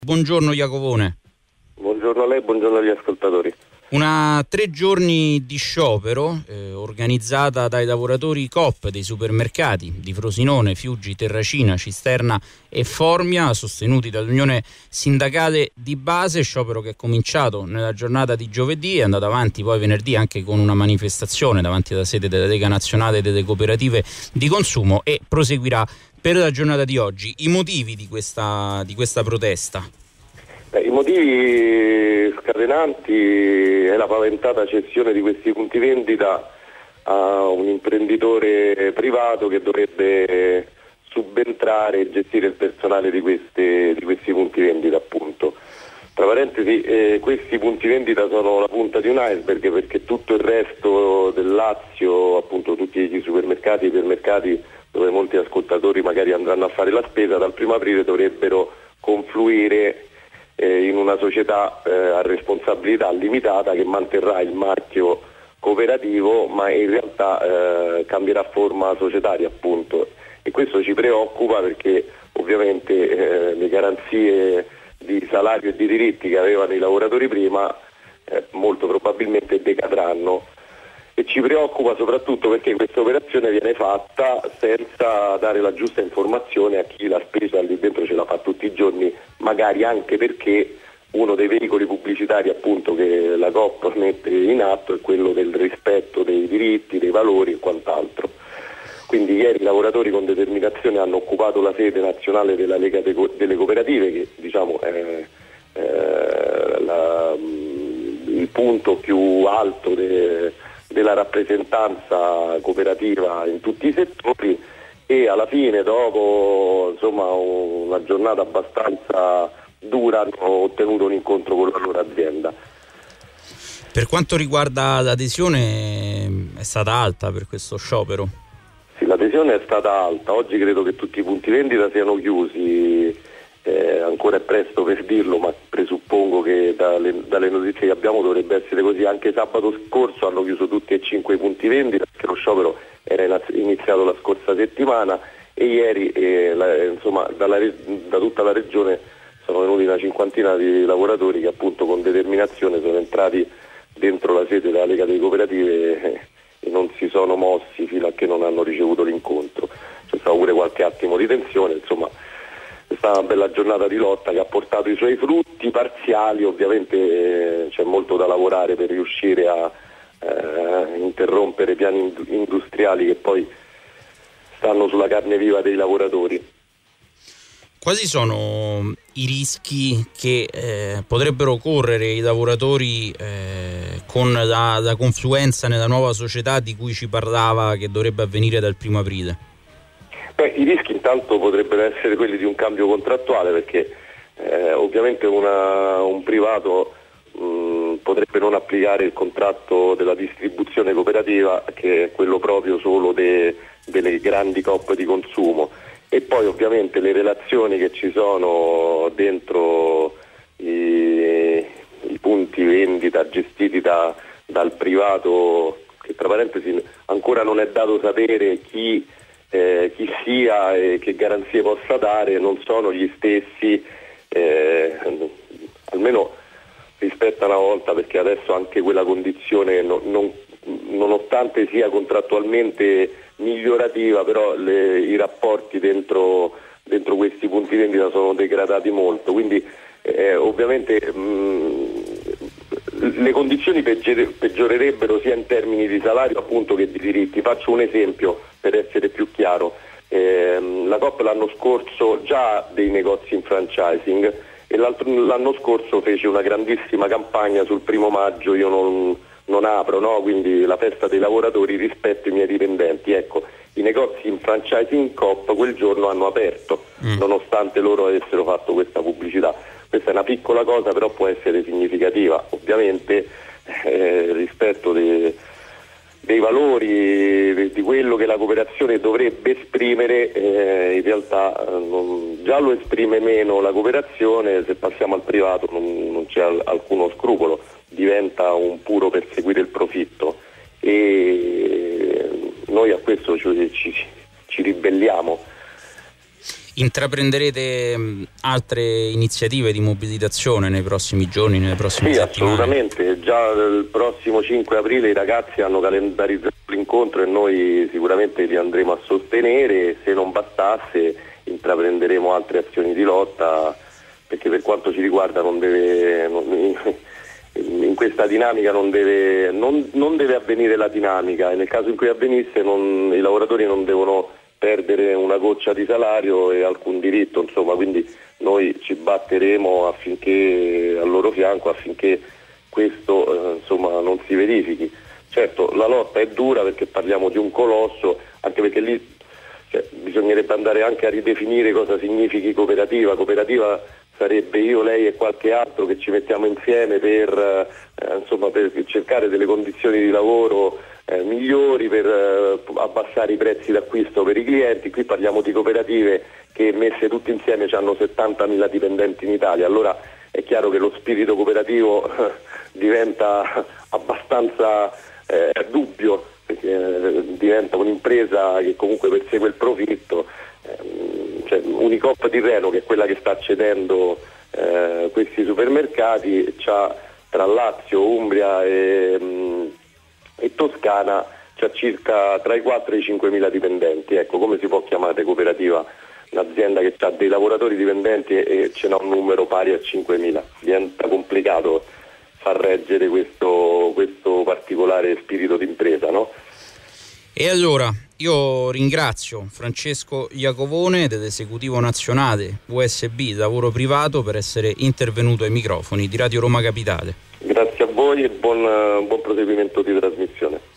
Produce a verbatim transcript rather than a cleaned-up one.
Buongiorno Iacovone. Buongiorno a lei, buongiorno agli ascoltatori. Una tre giorni di sciopero eh, organizzata dai lavoratori Coop dei supermercati di Frosinone, Fiuggi, Terracina, Cisterna e Formia, sostenuti dall'Unione Sindacale di Base. Sciopero che è cominciato nella giornata di giovedì, è andato avanti poi venerdì anche con una manifestazione davanti alla sede della Lega Nazionale delle Cooperative di Consumo e proseguirà per la giornata di oggi. I motivi di questa, di questa protesta? Beh, i motivi scatenanti è la paventata cessione di questi punti vendita a un imprenditore privato che dovrebbe subentrare e gestire il personale di, queste, di questi punti vendita, appunto. Tra parentesi, eh, questi punti vendita sono la punta di un iceberg, perché tutto il resto del Lazio, appunto tutti i supermercati e ipermercati dove molti ascoltatori magari andranno a fare la spesa, dal primo aprile dovrebbero confluire eh, in una società eh, a responsabilità limitata che manterrà il marchio cooperativo, ma in realtà eh, cambierà forma societaria, appunto. E questo ci preoccupa perché ovviamente eh, le garanzie di salario e di diritti che avevano i lavoratori prima eh, molto probabilmente decadranno. E ci preoccupa soprattutto perché questa operazione viene fatta senza dare la giusta informazione a chi la spesa lì dentro ce la fa tutti i giorni, magari anche perché uno dei veicoli pubblicitari, appunto, che la Coop mette in atto è quello del rispetto dei diritti, dei valori e quant'altro. Quindi ieri i lavoratori con determinazione hanno occupato la sede nazionale della Lega delle Cooperative, che diciamo è, è la, il punto più alto de, della rappresentanza cooperativa in tutti i settori, e alla fine, dopo insomma una giornata abbastanza dura, hanno ottenuto un incontro con la loro azienda. Per quanto riguarda l'adesione, è stata alta per questo sciopero? Sì, l'adesione è stata alta. Oggi credo che tutti i punti vendita siano chiusi, eh, ancora è presto per dirlo, ma presuppongo che dalle, dalle notizie che abbiamo dovrebbe essere così. Anche sabato scorso hanno chiuso tutti e cinque i punti vendita, perché lo sciopero era iniziato la scorsa settimana, e ieri eh, la, insomma dalla, da tutta la regione sono venuti una cinquantina di lavoratori che appunto con determinazione sono entrati dentro la sede della Lega delle Cooperative e, e non si sono mossi fino a che non hanno ricevuto l'incontro. C'è stato pure qualche attimo di tensione, insomma è stata una bella giornata di lotta che ha portato i suoi frutti parziali. Ovviamente eh, c'è molto da lavorare per riuscire a eh, interrompere piani industriali che poi stanno sulla carne viva dei lavoratori. Quali sono i rischi che eh, potrebbero correre i lavoratori eh, con la, la confluenza nella nuova società di cui ci parlava, che dovrebbe avvenire dal primo aprile? Beh, i rischi intanto potrebbero essere quelli di un cambio contrattuale, perché eh, ovviamente una, un privato mh, potrebbe non applicare il contratto della distribuzione cooperativa, che è quello proprio solo de, delle grandi Coop di consumo. E poi ovviamente le relazioni che ci sono dentro i, i punti vendita gestiti da, dal privato, che tra parentesi ancora non è dato sapere chi, eh, chi sia e che garanzie possa dare, non sono gli stessi, eh, almeno rispetto a una volta, perché adesso anche quella condizione non, non, nonostante sia contrattualmente migliorativa, però le, i rapporti dentro, dentro questi punti vendita sono degradati molto, quindi eh, ovviamente mh, le condizioni peggiore, peggiorerebbero sia in termini di salario, appunto, che di diritti. Faccio un esempio per essere più chiaro. Eh, la Coop l'anno scorso già ha dei negozi in franchising e l'anno scorso fece una grandissima campagna sul primo maggio, io non non apro, no? Quindi la festa dei lavoratori rispetto ai miei dipendenti. Ecco, i negozi in franchising Coop quel giorno hanno aperto, mm. nonostante loro avessero fatto questa pubblicità. Questa è una piccola cosa, però può essere significativa. Ovviamente eh, rispetto de, dei valori, de, di quello che la cooperazione dovrebbe esprimere, eh, in realtà eh, non, già lo esprime meno la cooperazione. Se passiamo al privato non, non c'è al, alcuno scrupolo, diventa un puro perseguire il profitto, e noi a questo ci, ci, ci ribelliamo. Intraprenderete mh, altre iniziative di mobilitazione nei prossimi giorni, nelle prossime sì, settimane? Assolutamente, già il prossimo cinque aprile i ragazzi hanno calendarizzato l'incontro e noi sicuramente li andremo a sostenere. Se non bastasse intraprenderemo altre azioni di lotta, perché per quanto ci riguarda non deve, non, in questa dinamica non deve, non, non deve avvenire la dinamica, e nel caso in cui avvenisse non, i lavoratori non devono perdere una goccia di salario e alcun diritto, insomma, quindi noi ci batteremo affinché al loro fianco, affinché questo eh, insomma, non si verifichi. Certo, la lotta è dura perché parliamo di un colosso, anche perché lì cioè, bisognerebbe andare anche a ridefinire cosa significhi cooperativa. Cooperativa sarebbe io, lei e qualche altro che ci mettiamo insieme per, eh, insomma, per cercare delle condizioni di lavoro eh, migliori, per eh, abbassare i prezzi d'acquisto per i clienti. Qui parliamo di cooperative che messe tutte insieme hanno settantamila dipendenti in Italia, allora è chiaro che lo spirito cooperativo eh, diventa abbastanza eh, dubbio, perché eh, diventa un'impresa che comunque persegue il profitto. Eh, cioè, Unicoop di Reno, che è quella che sta cedendo eh, questi supermercati, c'ha tra Lazio, Umbria e, mh, e Toscana c'ha circa tra i quattro e i cinquemila dipendenti. Ecco, come si può chiamare cooperativa un'azienda che ha dei lavoratori dipendenti e, e ce n'ha un numero pari a cinquemila? Diventa complicato far reggere questo, questo particolare spirito d'impresa, no? E allora io ringrazio Francesco Iacovone dell'Esecutivo Nazionale U S B Lavoro Privato per essere intervenuto ai microfoni di Radio Roma Capitale. Grazie a voi e buon, buon proseguimento di trasmissione.